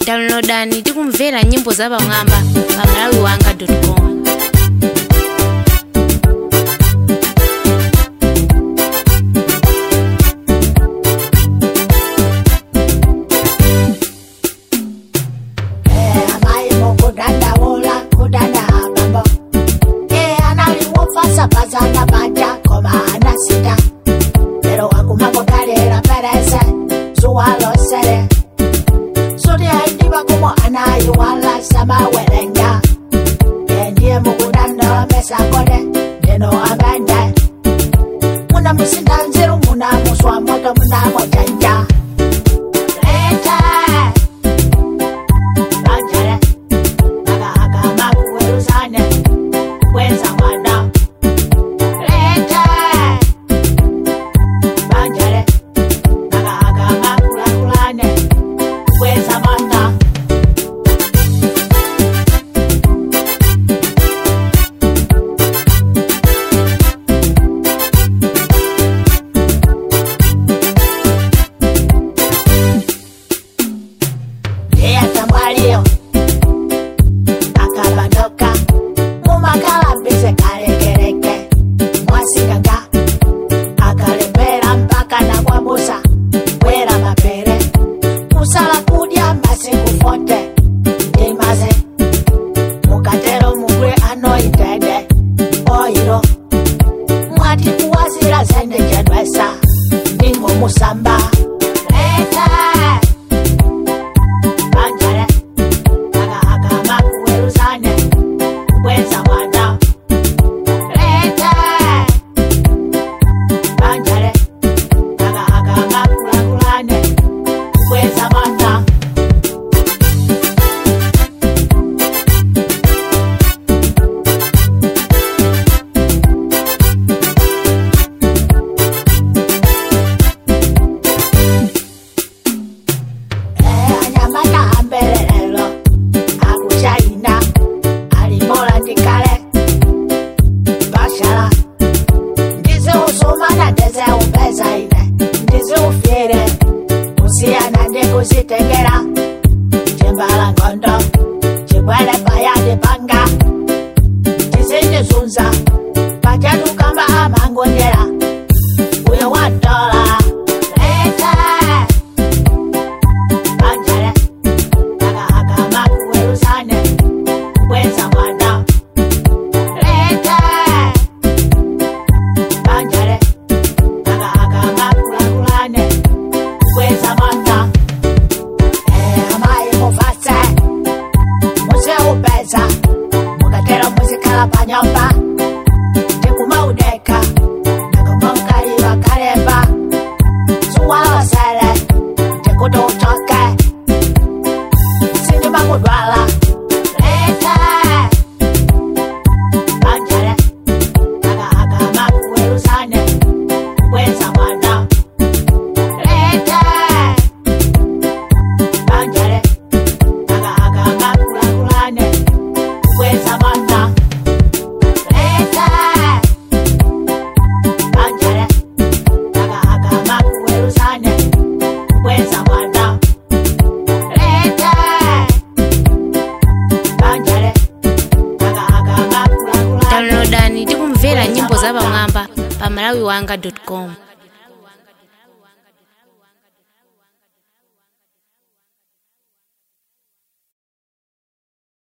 Downloadani tikumvera nyimbo za pamwamba pa malawiwanga.com. Pasana baja koma anasita pero akumako karera perese sualo sere sodi aidiba como anayi wala sama werenga endie mukudanda mesa kode neno abende muna musinda nziru muna muswa moto muna mojanja leta banjare aga makuweruzane wenza mwana Musamba leta banjare aga makuweruzane wenza mwana leta banjare aga makuweruzane wenza mwana Tegera Chembala ngondo Chibwele paya de panga Chisenje zunza Pachatu kamba ama ngondera Uyo $1 Leta Banjare Aga makuweruzane Wenza mwana Leta Banjare Aga makuweruzane Wenza mwana Mukatera muzikala panyamba tekumaudeka nakomokali wakaleba suwalosele tekututoke sindimakudwala leta banjare aga makuweruzane wenza mwana leta banjare aga makuweruzane wenza mwana leta banjare aga makuweruzane wenza mwana leta banjare aga makuweruzane. Downloadani tikumvera nyimbo za pamwamba pa malawiwanga.com.